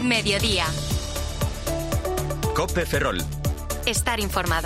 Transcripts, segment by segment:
Mediodía. COPE Ferrol. Estar informado.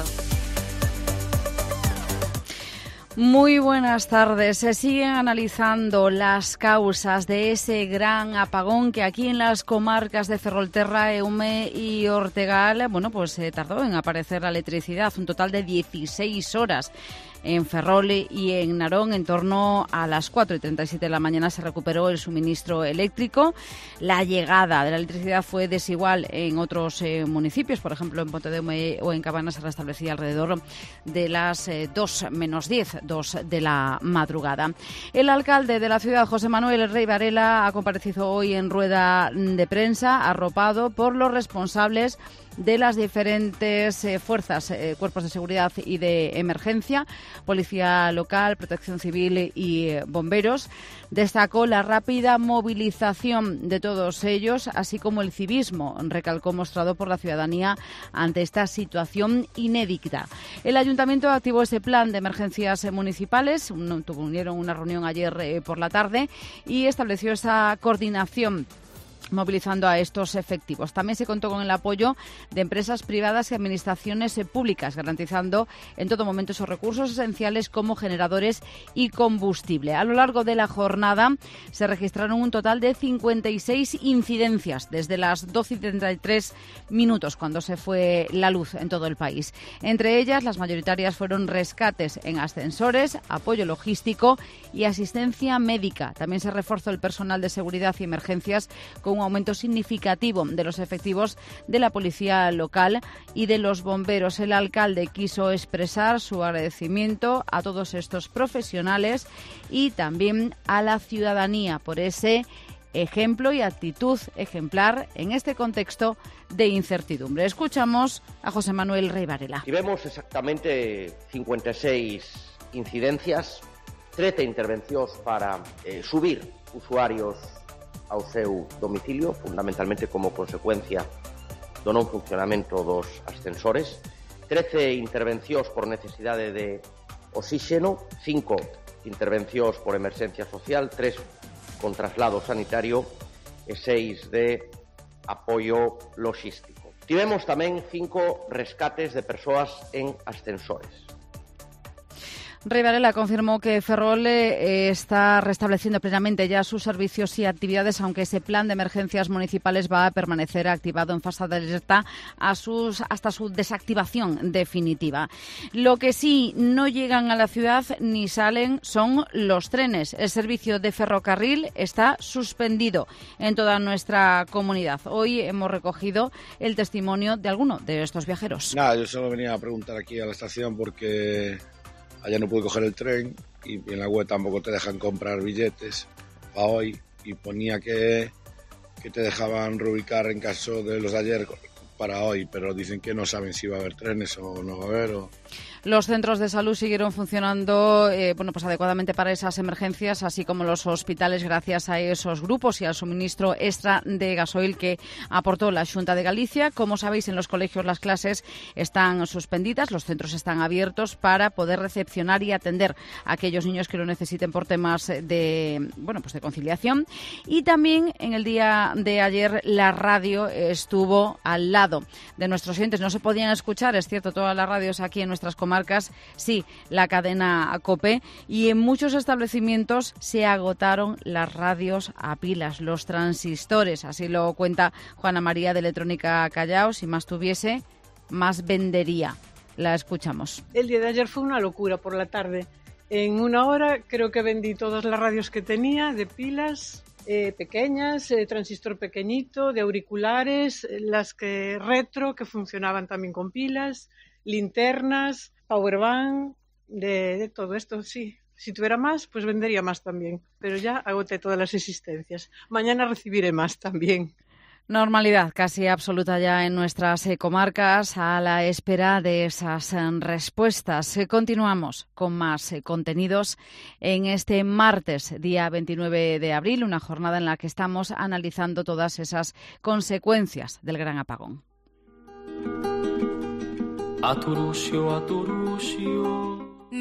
Muy buenas tardes. Se siguen analizando las causas de ese gran apagón que aquí en las comarcas de Ferrolterra, Eume y Ortegal, tardó en aparecer la electricidad, un total de 16 horas. En Ferrol y en Narón, en torno a las 4:37 de la mañana, se recuperó el suministro eléctrico. La llegada de la electricidad fue desigual en otros municipios. Por ejemplo, en Pontedeume o en Cabanas se restablecía alrededor de las 2 menos 10, 2 de la madrugada. El alcalde de la ciudad, José Manuel Rey Varela, ha comparecido hoy en rueda de prensa, arropado por los responsables de las diferentes fuerzas, cuerpos de seguridad y de emergencia, Policía Local, Protección Civil y bomberos. Destacó la rápida movilización de todos ellos, así como el civismo, recalcó, mostrado por la ciudadanía ante esta situación inédita. El Ayuntamiento activó ese plan de emergencias municipales, tuvieron una reunión ayer por la tarde y estableció esa coordinación, movilizando a estos efectivos. También se contó con el apoyo de empresas privadas y administraciones públicas, garantizando en todo momento esos recursos esenciales como generadores y combustible. A lo largo de la jornada se registraron un total de 56 incidencias desde las 12:33, cuando se fue la luz en todo el país. Entre ellas, las mayoritarias fueron rescates en ascensores, apoyo logístico y asistencia médica. También se reforzó el personal de seguridad y emergencias con un aumento significativo de los efectivos de la Policía Local y de los bomberos. El alcalde quiso expresar su agradecimiento a todos estos profesionales y también a la ciudadanía por ese ejemplo y actitud ejemplar en este contexto de incertidumbre. Escuchamos a José Manuel Rey Varela. Y vemos exactamente 56 incidencias, 13 intervencións para subir usuarios ao seu domicilio, fundamentalmente como consecuencia do non funcionamento dos ascensores, 13 intervencións por necesidade de oxígeno, 5 intervencións por emerxencia social, 3 con traslado sanitario e 6 de apoio logístico. Tivemos tamén 5 rescates de persoas en ascensores. Rey Varela confirmó que Ferrol está restableciendo plenamente ya sus servicios y actividades, aunque ese plan de emergencias municipales va a permanecer activado en fase de alerta hasta su desactivación definitiva. Lo que sí no llegan a la ciudad ni salen son los trenes. El servicio de ferrocarril está suspendido en toda nuestra comunidad. Hoy hemos recogido el testimonio de alguno de estos viajeros. Nada, yo solo venía a preguntar aquí a la estación porque allá no pude coger el tren y en la web tampoco te dejan comprar billetes para hoy, y ponía que te dejaban reubicar en caso de los de ayer para hoy, pero dicen que no saben si va a haber trenes o no va a haber. Los centros de salud siguieron funcionando adecuadamente para esas emergencias, así como los hospitales, gracias a esos grupos y al suministro extra de gasoil que aportó la Xunta de Galicia. Como sabéis, en los colegios las clases están suspendidas, los centros están abiertos para poder recepcionar y atender a aquellos niños que lo necesiten por temas de conciliación. Y también en el día de ayer la radio estuvo al lado de nuestros oyentes. No se podían escuchar, es cierto, todas las radios aquí en nuestras comarcas, sí, la cadena COPE, y en muchos establecimientos se agotaron las radios a pilas, los transistores, así lo cuenta Juana María de Electrónica Callao. Si más tuviese, más vendería. La escuchamos. El día de ayer fue una locura por la tarde. En una hora creo que vendí todas las radios que tenía, de pilas pequeñas, transistor pequeñito, de auriculares, las que retro, que funcionaban también con pilas, linternas, powerbank, de todo esto, sí. Si tuviera más, pues vendería más también. Pero ya agoté todas las existencias. Mañana recibiré más también. Normalidad casi absoluta ya en nuestras comarcas, a la espera de esas respuestas. Continuamos con más contenidos en este martes, día 29 de abril, una jornada en la que estamos analizando todas esas consecuencias del gran apagón.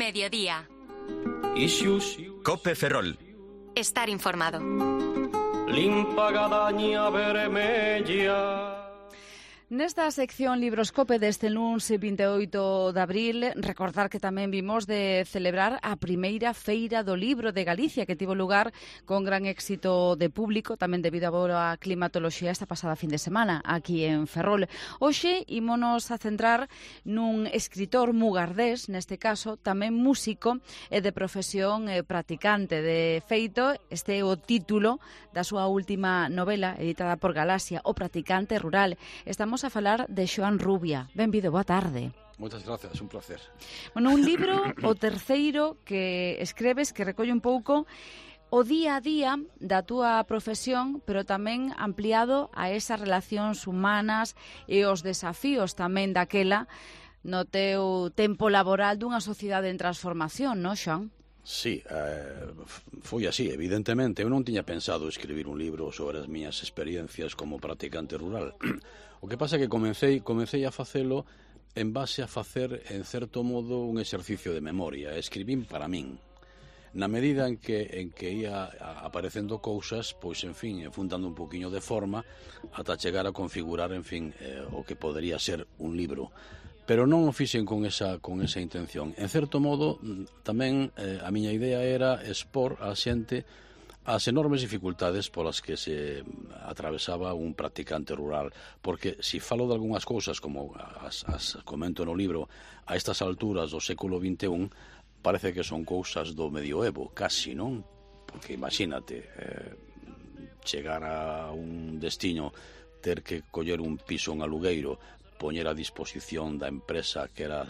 Mediodía. COPE Ferrol. Estar informado. limpa gadaña vermella. Nesta sección Libroscope deste luns 28 de abril, recordar que tamén vimos de celebrar a primeira Feira do Libro de Galicia, que tivo lugar con gran éxito de público, tamén debido a boa climatoloxía esta pasada fin de semana aquí en Ferrol. Hoxe ímonos a centrar nun escritor mugardés, neste caso, tamén músico e de profesión practicante. De feito, este é o título da súa última novela, editada por Galaxia, O Practicante Rural. Estamos a falar de Xoán Rubia. Benvido, boa tarde. Moitas gracias, un placer. Bueno, un libro, o terceiro, que escreves, que recolle un pouco o día a día da túa profesión, pero tamén ampliado a esas relacións humanas e os desafíos tamén daquela no teu tempo laboral dunha sociedade en transformación, non, Xoán? Sí, foi así, evidentemente. Eu non tiña pensado escribir un libro sobre as miñas experiencias como practicante rural. O que pasa é que comecei a facelo en base a facer, en certo modo, un exercicio de memoria. Escribín para min. Na medida en que ia aparecendo cousas, pois, en fin, fun dando un poquinho de forma ata chegar a configurar, en fin, o que podería ser un libro. Pero non o fixen con esa intención. En certo modo, tamén a miña idea era expor a xente as enormes dificultades polas que se atravesaba un practicante rural, porque se falo de algunhas cousas, como as comento no libro, a estas alturas do século XXI, parece que son cousas do medioevo, casi, non? Porque imagínate, chegar a un destino, ter que coller un piso en alugueiro, poñer a disposición da empresa que era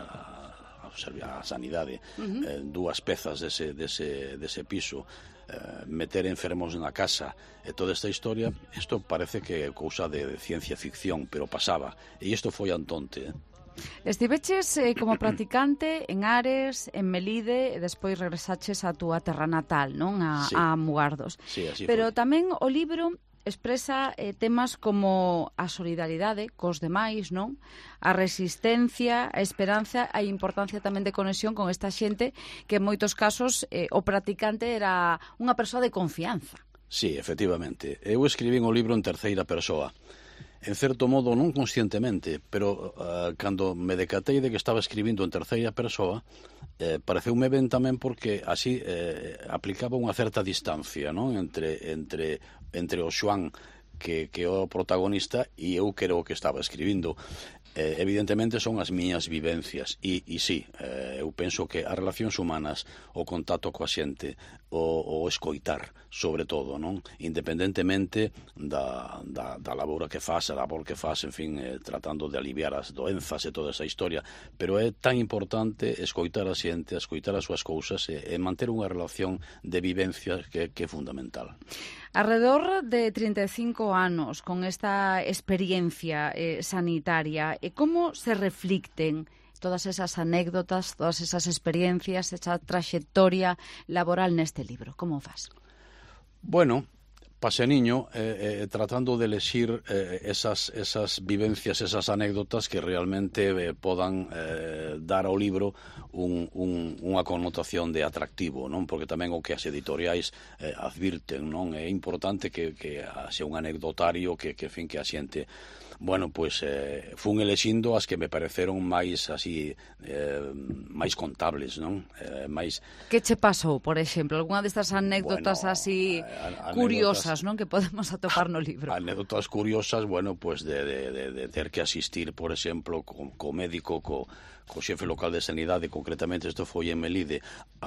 a sanidade, dúas pezas dese piso, meter enfermos na casa e toda esta historia, isto parece que é cousa de ciencia ficción, pero pasaba, e isto foi antonte. Estiveches como practicante en Ares, en Melide, e despois regresaches a túa terra natal, non? Sí. A Mugardos. Sí, así pero foi. Tamén o libro expresa temas como a solidaridade cos demais, non? A resistencia, a esperanza, a importancia tamén de conexión con esta xente que en moitos casos o practicante era unha persoa de confianza. Sí, efectivamente. Eu escribín o libro en terceira persoa. En certo modo, non conscientemente, pero cando me decatei de que estaba escribindo en terceira persoa, pareceume ben tamén porque así aplicaba unha certa distancia, non? Entre o Xoán, que é o protagonista, e eu que era o que estaba escribindo. Evidentemente son as miñas vivencias e sí, eu penso que as relacións humanas, o contacto coa xente, o escoitar, sobre todo, non? Independentemente da labor que faz, en fin, tratando de aliviar as doenzas e toda esa historia, pero é tan importante escoitar a xente, escoitar as súas cousas e manter unha relación de vivencia que é fundamental. Alrededor de 35 anos con esta experiencia sanitaria, como se reflicten todas esas anécdotas, todas esas experiencias, esa trayectoria laboral neste libro? Como faz? Bueno, paseniño, tratando de elexir esas vivencias, esas anécdotas que realmente podan dar ao libro unha connotación de atractivo, non? Porque tamén o que as editoriais advirten, non? É importante que sea un anecdotario que a xente... Bueno, pois fun elexindo as que me pareceron máis así máis contables, non? Máis... Que che pasou, por exemplo? Algúna destas anécdotas así curiosas, non? Que podemos atopar no libro. Anécdotas curiosas, bueno, pois de ter que asistir, por exemplo, co médico, co xefe local de sanidade, concretamente isto foi en Melide,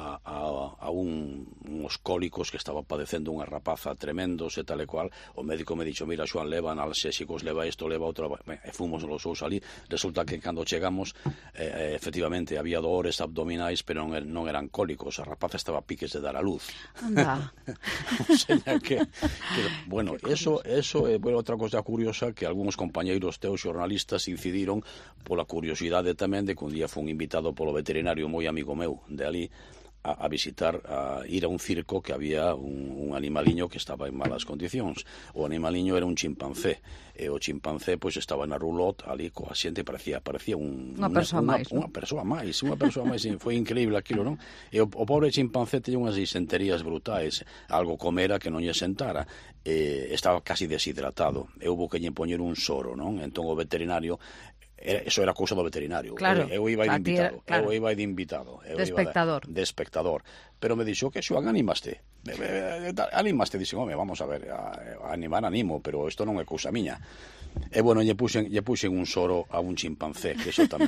a uns cólicos que estaba padecendo unha rapaza tremendos e tal e cual. O médico me dixo, mira, Xoán, leva analxésicos, leva isto, leva outro, e fomos los dous ali. Resulta que cando chegamos, efectivamente, había dores abdominais, pero non eran cólicos, a rapaza estaba a piques de dar a luz. Anda. O sea que bueno, eso é outra cosa curiosa, que algúns compañeiros teus xornalistas incidiron pola curiosidade tamén de que un día fun invitado polo veterinario moi amigo meu de ali a visitar, a ir a un circo que había un animaliño que estaba en malas condicións. O animaliño era un chimpancé, e o chimpancé pois estaba na roulotte ali coa xente, parecía unha persoa máis, foi increíble aquilo, non? E o pobre chimpancé tiña unhas disenterías brutais, algo comera que non lle sentara, estaba casi deshidratado, e houve que lle poñer un soro, non? Entón o veterinario, eso era cousa do veterinario. Claro, eu iba de invitado, claro. eu iba de invitado, de espectador. pero me dixo que Xoan, animaste, dixen, home, vamos a ver, a animar animo, pero isto non é cousa miña. E bueno, lle puxen un soro a un chimpancé, que eso tamén.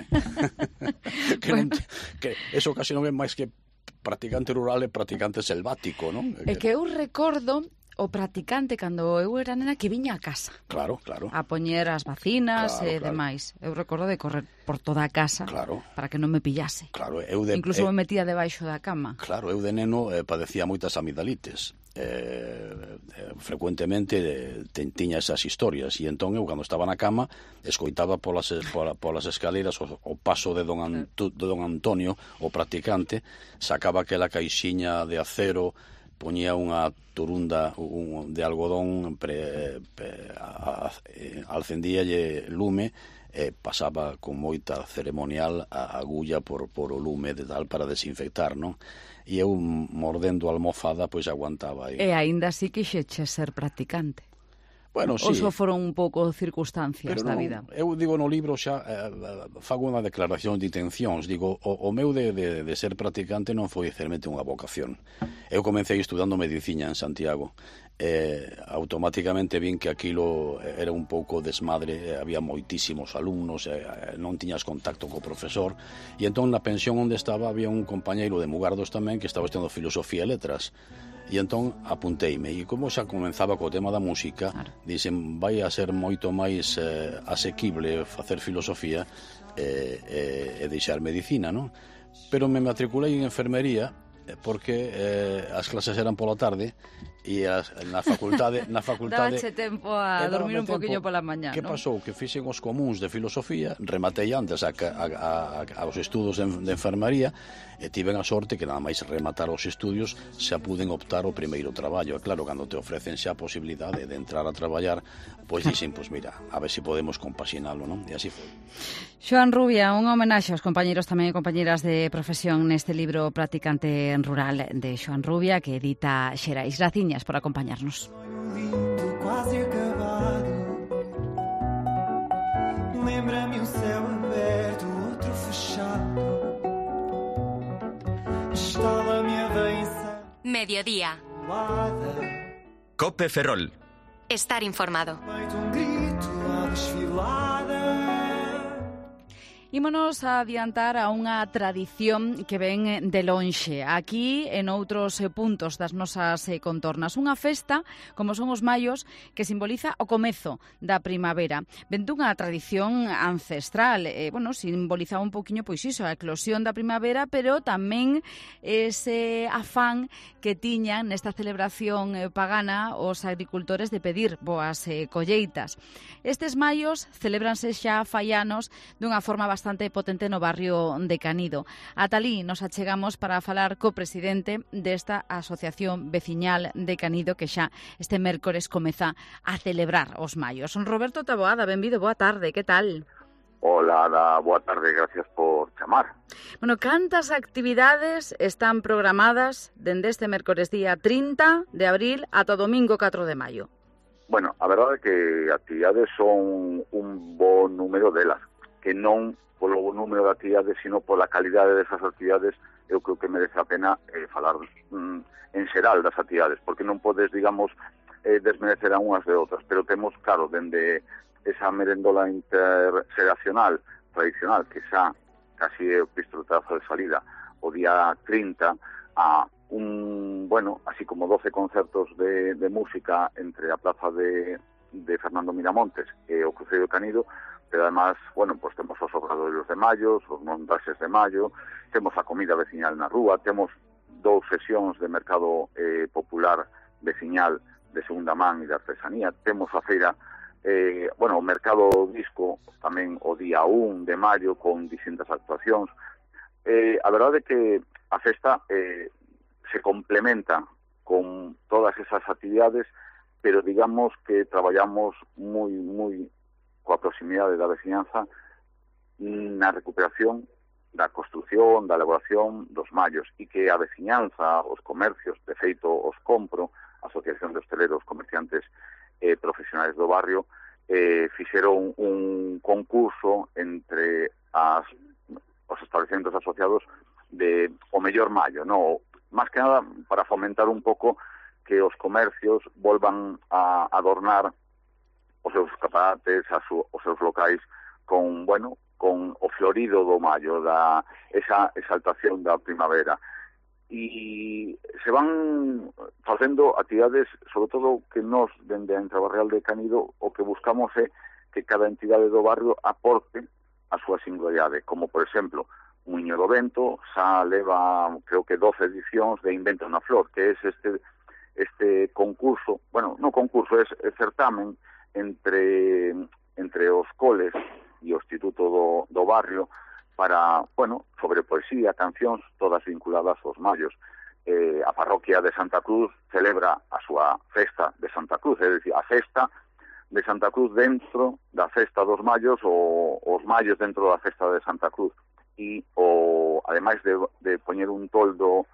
que eso casi non é máis que practicante rural e practicante selvático, non? É que eu recordo o practicante cando eu era nena que viña a casa. Claro. A poñer as vacinas e Claro. demais. Eu recordo de correr por toda a casa para que non me pillase. Claro, Incluso me metía debaixo da cama. Claro, eu de neno padecía moitas amigdalites. Frecuentemente tiña esas historias, e entón eu cando estaba na cama escoitaba polas escaleras o paso de don Antonio, o practicante, sacaba aquela caixiña de acero, poñía unha turunda de algodón, alcendíalle lume, pasaba con moita ceremonial a agulla por o lume de tal para desinfectar, non? E eu, mordendo a almofada, pois aguantaba aí. E aínda así quixeche ser practicante. Bueno, sí. Ou só foron un pouco circunstancias da vida? Eu digo no libro xa, fago unha declaración de intencións, digo, o meu de ser practicante non foi realmente unha vocación. Eu comecei estudando medicina en Santiago, automáticamente vin que aquilo era un pouco desmadre, había moitísimos alumnos, non tiñas contacto co profesor, e entón na pensión onde estaba había un compañeiro de Mugardos tamén que estaba estudando filosofía e letras, e entón apunteime, e como xa comenzaba co tema da música, dixen, vai a ser moito máis asequible facer filosofía e deixar medicina, non? Pero me matriculei en enfermería porque as clases eran pola tarde e na facultade dábache tempo a dormir un poquinho pola mañá, que non? pasou? Que fixen os comuns de filosofía, rematei antes aos estudos de enfermaría, e tiven a sorte que nada máis rematar os estudios xa puden optar o primeiro traballo. E claro, cando te ofrecen xa a posibilidade de entrar a traballar, pois dixen, pois mira, a ver se podemos compaxinalo, non? E así foi. Xoan Rubia, un homenaxe aos compañeros tamén e compañeras de profesión neste libro Practicante Rural de Xoan Rubia, que edita Xerais. Graciñas por acompañarnos. Quase acabado. Lembra-me um céu aberto, outro fechado. Estala-me a veia. Mediodía. Cope Ferrol. Estar informado. Feito grito à desfilada. Ímonos a adiantar a unha tradición que ven de lonxe, aquí e noutros puntos das nosas contornas. Unha festa, como son os maios, que simboliza o comezo da primavera. Ven dunha tradición ancestral, simboliza un poquinho, pois iso, a eclosión da primavera, pero tamén ese afán que tiñan nesta celebración pagana os agricultores de pedir boas colleitas. Estes maios celebranse xa fai anos dunha forma bastante potente no barrio de Canido. Ata alí nos achegamos para falar co presidente desta asociación veciñal de Canido que xa este mércores comeza a celebrar os maios. Roberto Taboada, benvido, boa tarde, que tal? Hola, Ada, boa tarde, gracias por chamar. Bueno, cantas actividades están programadas dende este mércores día 30 de abril ata o domingo 4 de maio? Bueno, a verdade é que actividades son un bo número delas, que non polo número de actividades, sino pola calidade desas actividades, eu creo que merece a pena falar en xeral das actividades, porque non podes, digamos, desmerecer a unhas de outras, pero temos, claro, dende esa merendola interxeracional tradicional, que xa casi é o pistoletazo de salida, o día 30, a así como 12 concertos de música entre a plaza de Fernando Miramontes e o Cruceiro de Canido, pero además, pues temos os obradoiros de maio, os montaxes de maio, temos a comida veciñal na rúa, temos 2 sesións de mercado popular veciñal de segunda man e de artesanía, temos a feira, o mercado disco tamén o día 1 de maio con distintas actuacións. A verdade é que a festa se complementa con todas esas actividades, pero digamos que traballamos moi coa proximidade da veciñanza na recuperación da construción, da elaboración dos mallos, e que a veciñanza, os comercios, de feito os compro, a Asociación de Hosteleros, Comerciantes Profesionais do Barrio, fixeron un concurso entre os estabelecimentos asociados de o mellor mallo, no? Máis que nada para fomentar un pouco que os comercios volvan a adornar os seus escaparates, os seus locais con o florido do mallo, esa exaltación da primavera. E se van facendo actividades, sobre todo que nos, dende a Entrabarreal de Canido, o que buscamos é que cada entidade do barrio aporte a súa singularidade, como, por exemplo, Muiño do Vento xa leva, creo que 12 edicións de Inventa unha Flor, que é este concurso, non concurso, é certamen entre os coles e o instituto do barrio para, sobre poesía, cancións, todas vinculadas aos mallos. A parroquia de Santa Cruz celebra a súa festa de Santa Cruz, é dicir, a festa de Santa Cruz dentro da festa dos mallos, ou os mallos dentro da festa de Santa Cruz. E, ademais de poñer un toldo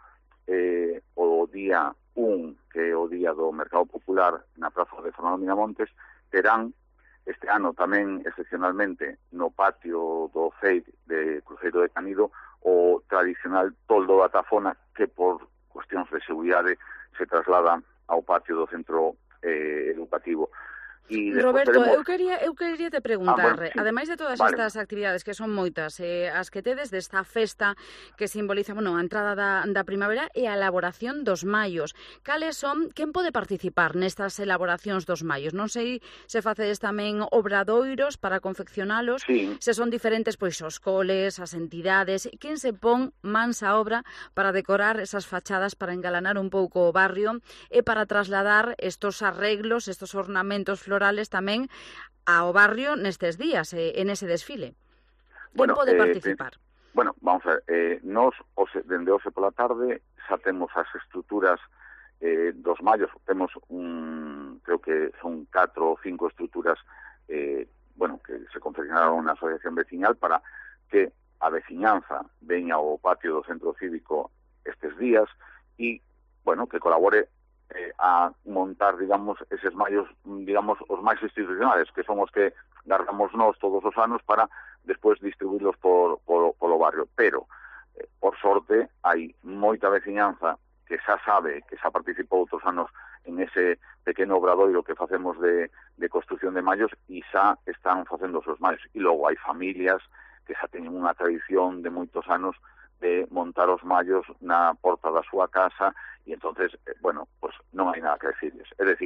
o día 1, que é o día do Mercado Popular na praza de Fernando Miramontes, terán este ano tamén, excepcionalmente, no patio do FEID de Cruzeiro de Canido, o tradicional toldo da Tafona, que por cuestións de seguridade se traslada ao patio do centro educativo. Roberto, eu quería te preguntar, ademais de todas estas actividades que son moitas, as que tedes desta festa que simboliza, a entrada da primavera e a elaboración dos mallos, cales son, quen pode participar nestas elaboracións dos mallos? Non sei se facedes tamén obradoiros para confeccionalos, se son diferentes os coles, as entidades, quen se pon mans á obra para decorar esas fachadas, para engalanar un pouco o barrio e para trasladar estos arreglos, estos ornamentos florales tamén ao barrio nestes días, en ese desfile. Quen pode participar? Vamos a ver, nos, dende hoxe pola tarde, xa temos as estruturas dos mallos, temos creo que son 4 ou 5 estruturas que se confeccionaron na asociación veciñal para que a veciñanza veña ao patio do centro cívico estes días e, que colabore a montar, eses mallos, os máis institucionales, que son os que guardamos nós todos os anos para despois distribuirlos polo barrio. Pero, por sorte, hai moita veciñanza que xa sabe, que xa participou outros anos en ese pequeno obradoiro que facemos de construción de mallos e xa están facendo os seus mallos. E logo hai familias que xa teñen unha tradición de moitos anos de montar os mallos na porta da súa casa e entonces, non hai nada que decirles. É dicir,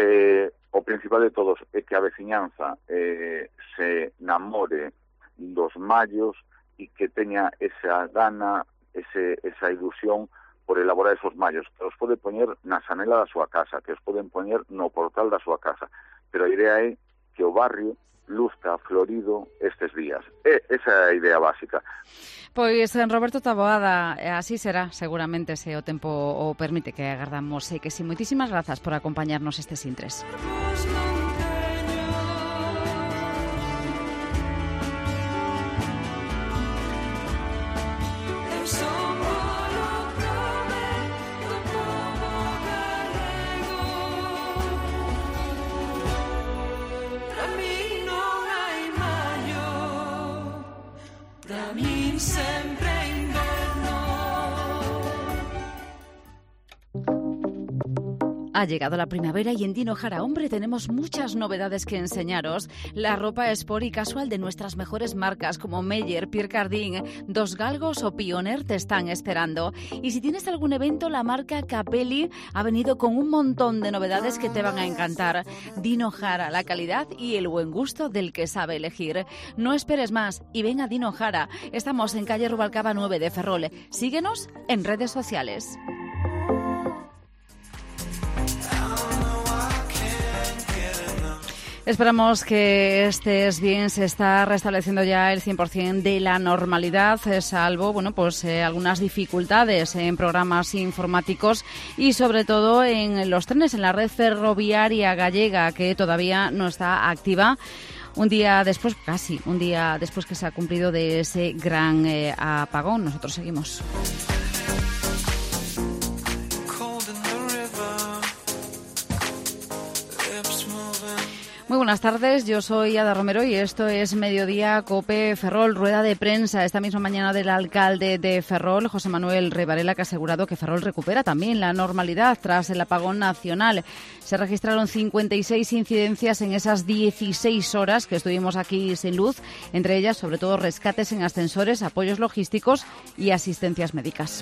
o principal de todos é que a veciñanza se namore dos mallos e que teña esa gana, esa ilusión por elaborar esos mallos, que os pode poñer na xanela da súa casa, que os poden poñer no portal da súa casa. Pero a idea é que o barrio luzca florido estes días. Esa é a idea básica. Pois, Roberto Taboada, así será, seguramente, se o tempo o permite, que agardamos. Que si, moitísimas grazas por acompañarnos estes intres. Ha llegado la primavera y en Dino Jara Hombre tenemos muchas novedades que enseñaros. La ropa sport y casual de nuestras mejores marcas como Meyer, Pierre Cardin, Dos Galgos o Pioneer te están esperando. Y si tienes algún evento, la marca Capelli ha venido con un montón de novedades que te van a encantar. Dino Jara, la calidad y el buen gusto del que sabe elegir. No esperes más y ven a Dino Jara. Estamos en calle Rubalcaba 9 de Ferrol. Síguenos en redes sociales. Esperamos que estés bien. Se está restableciendo ya el 100% de la normalidad, salvo algunas dificultades en programas informáticos y sobre todo en los trenes, en la red ferroviaria gallega, que todavía no está activa. Casi un día después que se ha cumplido de ese gran apagón. Nosotros seguimos. Muy buenas tardes, yo soy Ada Romero y esto es Mediodía Cope Ferrol, rueda de prensa esta misma mañana del alcalde de Ferrol, José Manuel Rey Varela, que ha asegurado que Ferrol recupera también la normalidad tras el apagón nacional. Se registraron 56 incidencias en esas 16 horas que estuvimos aquí sin luz, entre ellas sobre todo rescates en ascensores, apoyos logísticos y asistencias médicas.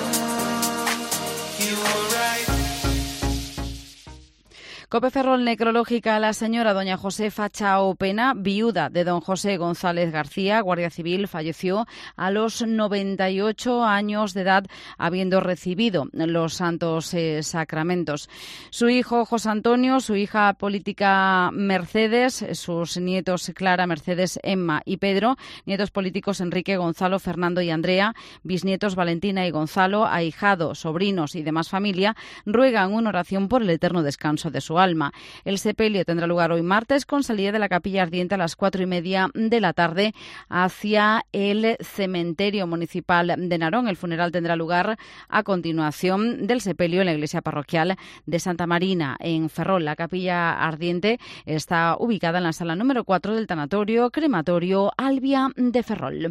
Cope Ferrol necrológica, la señora doña Josefa Chao Pena, viuda de don José González García, guardia civil, falleció a los 98 años de edad, habiendo recibido los santos sacramentos. Su hijo José Antonio, su hija política Mercedes, sus nietos Clara, Mercedes, Emma y Pedro, nietos políticos Enrique, Gonzalo, Fernando y Andrea, bisnietos Valentina y Gonzalo, ahijados, sobrinos y demás familia, ruegan una oración por el eterno descanso de su alma. El sepelio tendrá lugar hoy martes con salida de la Capilla Ardiente a las 4:30 de la tarde hacia el cementerio municipal de Narón. El funeral tendrá lugar a continuación del sepelio en la iglesia parroquial de Santa Marina en Ferrol. La Capilla Ardiente está ubicada en la sala número 4 del tanatorio crematorio Albia de Ferrol.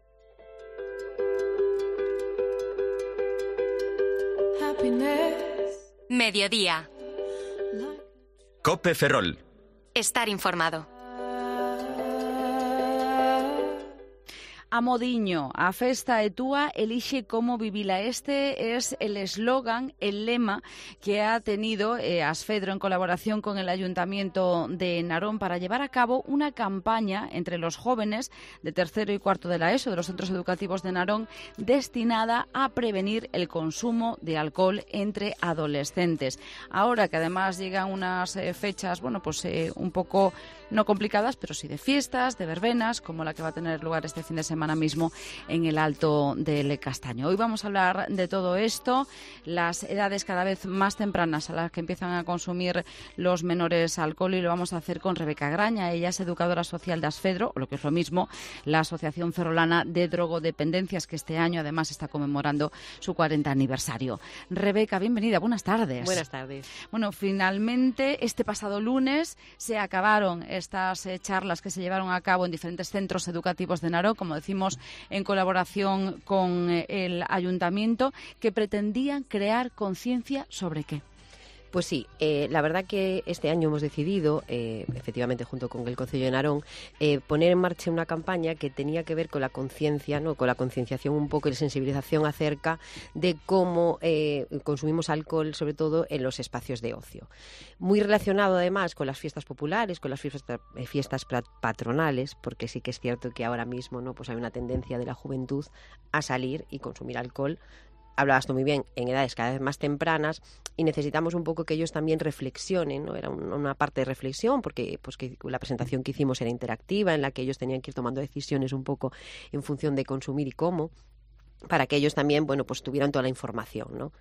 Mediodía. Cope Ferrol. Estar informado. A modiño, a festa e túa, elixe como vivila. Este es el eslogan, el lema que ha tenido Asfedro en colaboración con el Ayuntamiento de Narón para llevar a cabo una campaña entre los jóvenes de tercero y cuarto de la ESO, de los centros educativos de Narón, destinada a prevenir el consumo de alcohol entre adolescentes. Ahora que además llegan unas fechas, un poco no complicadas, pero sí de fiestas, de verbenas, como la que va a tener lugar este fin de semana mismo en el Alto del Castaño. Hoy vamos a hablar de todo esto, las edades cada vez más tempranas a las que empiezan a consumir los menores alcohol, y lo vamos a hacer con Rebeca Graña. Ella es educadora social de Asfedro, o lo que es lo mismo, la Asociación Ferrolana de Drogodependencias, que este año además está conmemorando su 40 aniversario. Rebeca, bienvenida, buenas tardes. Buenas tardes. Bueno, finalmente este pasado lunes se acabaron estas charlas que se llevaron a cabo en diferentes centros educativos de Narón, como decimos, en colaboración con el Ayuntamiento, que pretendían crear conciencia sobre qué. Pues sí, la verdad que este año hemos decidido, efectivamente junto con el Concello de Narón, poner en marcha una campaña que tenía que ver con la conciencia, ¿no? Con la concienciación un poco y la sensibilización acerca de cómo consumimos alcohol, sobre todo en los espacios de ocio. Muy relacionado además con las fiestas populares, con las fiestas patronales, porque sí que es cierto que ahora mismo, ¿no?, pues hay una tendencia de la juventud a salir y consumir alcohol. Hablabas tú muy bien, en edades cada vez más tempranas, y necesitamos un poco que ellos también reflexionen, ¿no? Era una parte de reflexión, porque que la presentación que hicimos era interactiva, en la que ellos tenían que ir tomando decisiones un poco en función de consumir y cómo, para que ellos también, tuvieran toda la información, ¿no?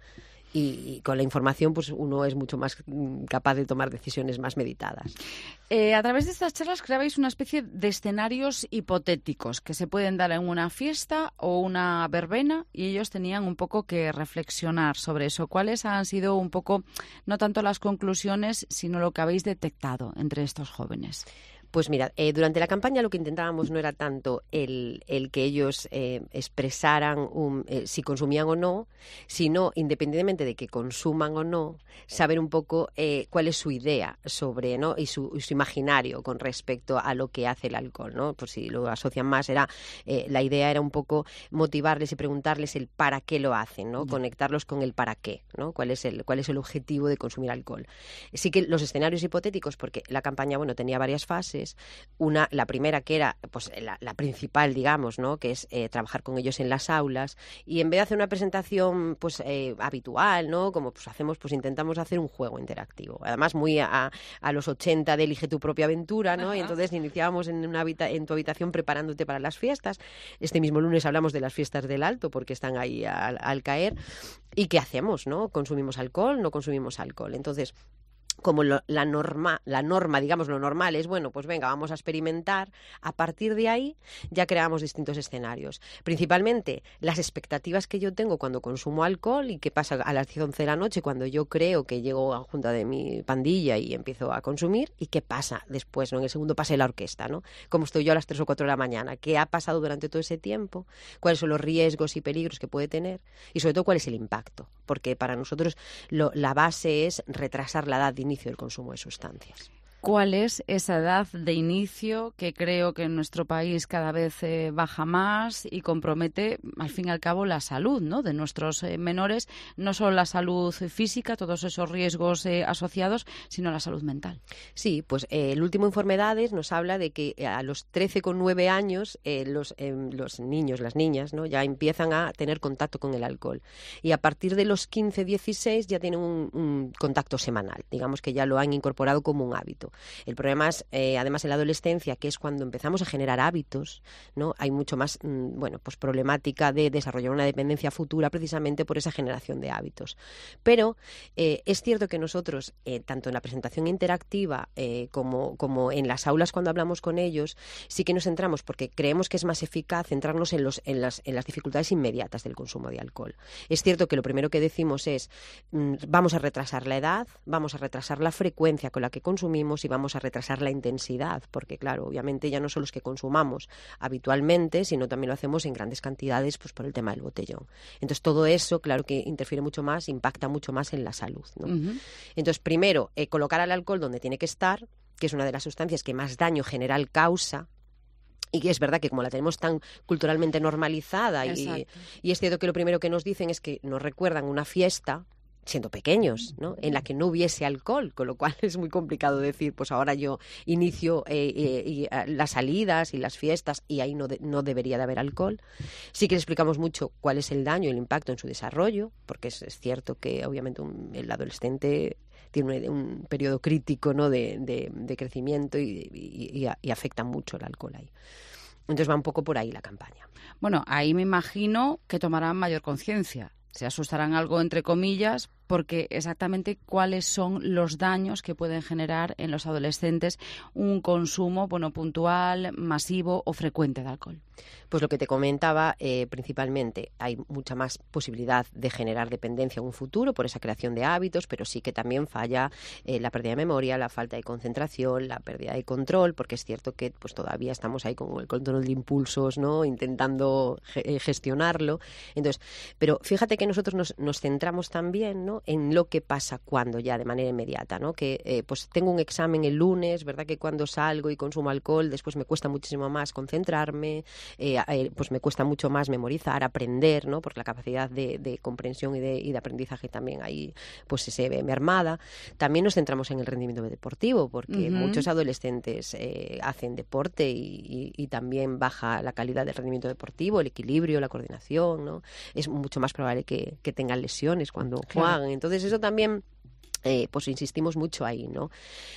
Y con la información pues uno es mucho más capaz de tomar decisiones más meditadas. A través de estas charlas creabais una especie de escenarios hipotéticos que se pueden dar en una fiesta o una verbena, y ellos tenían un poco que reflexionar sobre eso. ¿Cuáles han sido un poco, no tanto las conclusiones, sino lo que habéis detectado entre estos jóvenes? Pues mira, durante la campaña lo que intentábamos no era tanto el que ellos expresaran si consumían o no, sino, independientemente de que consuman o no, saber un poco cuál es su idea sobre, ¿no?, y su imaginario con respecto a lo que hace el alcohol, ¿no? Por si lo asocian más, la idea era un poco motivarles y preguntarles el para qué lo hacen, ¿no? Conectarlos con el para qué, ¿no? ¿Cuál es el objetivo de consumir alcohol? Sí que los escenarios hipotéticos, porque la campaña, tenía varias fases, fases. La primera que era pues la principal, digamos, ¿no? Que es trabajar con ellos en las aulas, y en vez de hacer una presentación pues habitual, ¿no? Como pues hacemos, pues intentamos hacer un juego interactivo. Además muy a los 80 de Elige tu propia aventura, ¿no? Y entonces iniciábamos en tu habitación preparándote para las fiestas. Este mismo lunes hablamos de las fiestas del Alto porque están ahí al caer. ¿Y qué hacemos, no? ¿Consumimos alcohol? ¿No consumimos alcohol? Entonces, como la norma, digamos, lo normal es, bueno, pues venga, vamos a experimentar. A partir de ahí ya creamos distintos escenarios. Principalmente las expectativas que yo tengo cuando consumo alcohol y qué pasa a las 10, 11 de la noche cuando yo creo que llego a junta de mi pandilla y empiezo a consumir, y qué pasa después, ¿no? En el segundo pase de la orquesta, ¿no? Cómo estoy yo a las 3 o 4 de la mañana, qué ha pasado durante todo ese tiempo, cuáles son los riesgos y peligros que puede tener y sobre todo cuál es el impacto, porque para nosotros la base es retrasar la edad de inicio del consumo de sustancias. ¿Cuál es esa edad de inicio que creo que en nuestro país cada vez baja más y compromete, al fin y al cabo, la salud, ¿no? De nuestros menores? No solo la salud física, todos esos riesgos asociados, sino la salud mental. Sí, pues el último informe de EDADES nos habla de que a los 13,9 años los niños, las niñas, ¿no? Ya empiezan a tener contacto con el alcohol. Y a partir de los 15, 16 ya tienen un contacto semanal. Digamos que ya lo han incorporado como un hábito. El problema es, además, en la adolescencia, que es cuando empezamos a generar hábitos, ¿no? Hay mucho más pues problemática de desarrollar una dependencia futura precisamente por esa generación de hábitos. Pero es cierto que nosotros, tanto en la presentación interactiva como en las aulas cuando hablamos con ellos, sí que nos centramos, porque creemos que es más eficaz centrarnos en las dificultades inmediatas del consumo de alcohol. Es cierto que lo primero que decimos es vamos a retrasar la edad, vamos a retrasar la frecuencia con la que consumimos y vamos a retrasar la intensidad, porque claro, obviamente ya no solo es que consumamos habitualmente, sino también lo hacemos en grandes cantidades pues por el tema del botellón. Entonces todo eso, claro que interfiere mucho más, impacta mucho más en la salud, ¿no? Uh-huh. Entonces primero, colocar al alcohol donde tiene que estar, que es una de las sustancias que más daño general causa. Y que es verdad que como la tenemos tan culturalmente normalizada y es cierto que lo primero que nos dicen es que nos recuerdan una fiesta siendo pequeños, ¿no? En la que no hubiese alcohol, con lo cual es muy complicado decir, pues ahora yo inicio las salidas y las fiestas y ahí no debería de haber alcohol. Sí que le explicamos mucho cuál es el daño y el impacto en su desarrollo, porque es cierto que obviamente el adolescente tiene un periodo crítico, ¿no? de crecimiento y afecta mucho el alcohol ahí. Entonces va un poco por ahí la campaña. Bueno, ahí me imagino que tomarán mayor conciencia. Se asustarán algo, entre comillas, porque exactamente cuáles son los daños que pueden generar en los adolescentes un consumo puntual, masivo o frecuente de alcohol. Pues lo que te comentaba, principalmente hay mucha más posibilidad de generar dependencia en un futuro por esa creación de hábitos, pero sí que también falla la pérdida de memoria, la falta de concentración, la pérdida de control, porque es cierto que pues todavía estamos ahí con el control de impulsos, ¿no? Intentando gestionarlo. Entonces, pero fíjate que nosotros nos centramos también, ¿no? En lo que pasa cuando ya de manera inmediata, ¿no? Que pues tengo un examen el lunes, ¿verdad? Que cuando salgo y consumo alcohol después me cuesta muchísimo más concentrarme, pues me cuesta mucho más memorizar, aprender, ¿no? Porque la capacidad de comprensión y de aprendizaje también ahí pues se ve mermada. También nos centramos en el rendimiento deportivo, porque muchos adolescentes hacen deporte y también baja la calidad del rendimiento deportivo, el equilibrio, la coordinación, ¿no? Es mucho más probable que tengan lesiones cuando juegan. Entonces eso también pues insistimos mucho ahí, ¿no?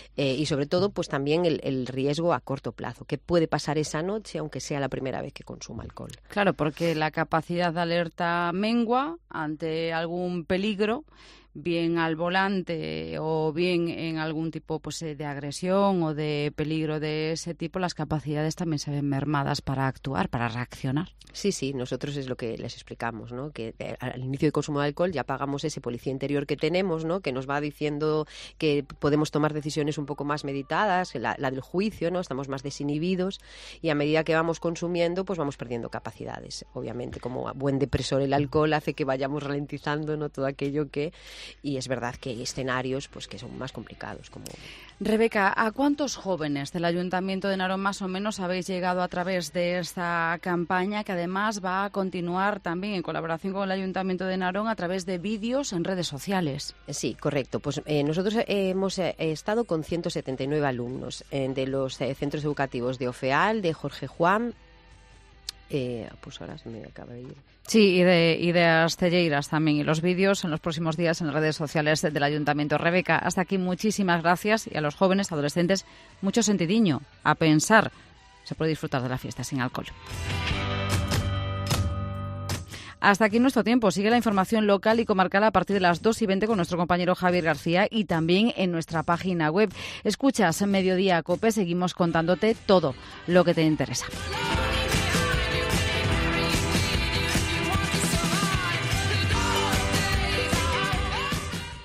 Y sobre todo pues también el riesgo a corto plazo, que puede pasar esa noche aunque sea la primera vez que consuma alcohol. Claro, porque la capacidad de alerta mengua ante algún peligro, bien al volante o bien en algún tipo pues de agresión o de peligro de ese tipo, las capacidades también se ven mermadas para actuar, para reaccionar. Sí, nosotros es lo que les explicamos, ¿no? Que al inicio del consumo de alcohol ya pagamos ese policía interior que tenemos, ¿no? Que nos va diciendo que podemos tomar decisiones un poco más meditadas, la del juicio, ¿no? Estamos más desinhibidos y a medida que vamos consumiendo, pues vamos perdiendo capacidades. Obviamente, como buen depresor el alcohol hace que vayamos ralentizando, ¿no? Todo aquello que y es verdad que hay escenarios pues que son más complicados. Como... Rebeca, ¿a cuántos jóvenes del Ayuntamiento de Narón más o menos habéis llegado a través de esta campaña, que además va a continuar también en colaboración con el Ayuntamiento de Narón a través de vídeos en redes sociales? Sí, correcto. Pues nosotros hemos estado con 179 alumnos de los centros educativos de Ofeal, de Jorge Juan, pues ahora se me acaba de ir. Sí, y de Astelleiras también, y los vídeos en los próximos días en las redes sociales del Ayuntamiento. Rebeca, hasta aquí muchísimas gracias, y a los jóvenes, adolescentes, mucho sentidiño, a pensar, se puede disfrutar de la fiesta sin alcohol. Hasta aquí nuestro tiempo. Sigue la información local y comarcal a partir de las 2:20 con nuestro compañero Javier García y también en nuestra página web. Escuchas Mediodía Cope, seguimos contándote todo lo que te interesa.